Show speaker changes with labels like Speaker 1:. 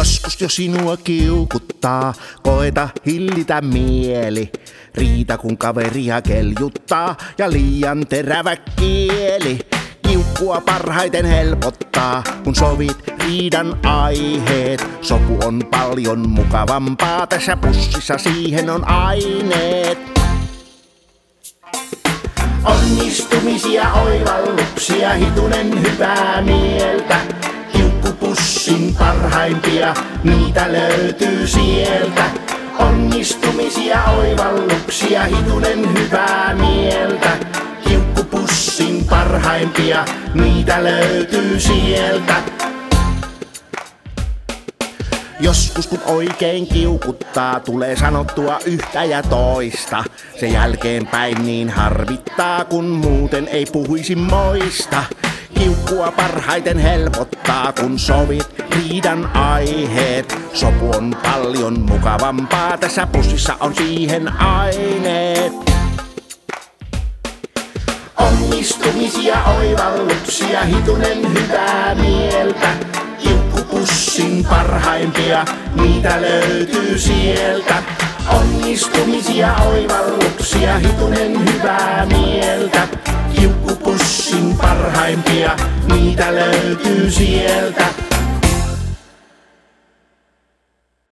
Speaker 1: Joskus jo sinua kiukuttaa, koeta hillitä mieli. Riita kun kaveria keljuttaa ja liian terävä kieli. Kiukkua parhaiten helpottaa, kun sovit riidan aiheet. Sopu on paljon mukavampaa, tässä pussissa siihen on aineet. Onnistumisia, oivalluksia, hitunen hyvää mieltä. Kiukkupussin parhaimpia, niitä löytyy sieltä. Onnistumisia, oivalluksia, hitunen hyvää mieltä. Kiukkupussin parhaimpia, niitä löytyy sieltä. Joskus kun oikein kiukuttaa, tulee sanottua yhtä ja toista. Se jälkeenpäin niin harvittaa, kun muuten ei puhuisi moista. Kiukkua parhaiten helpottaa, kun sovit riidan aiheet. Sopu on paljon mukavampaa, tässä pussissa on siihen aineet. Onnistumisia, oivalluksia, hitunen hyvää mieltä. Kiukkupussin parhaimpia, niitä löytyy sieltä. Onnistumisia, oivalluksia, hitunen hyvää mieltä. Kiukkupussin parhaimpia, niitä löytyy sieltä.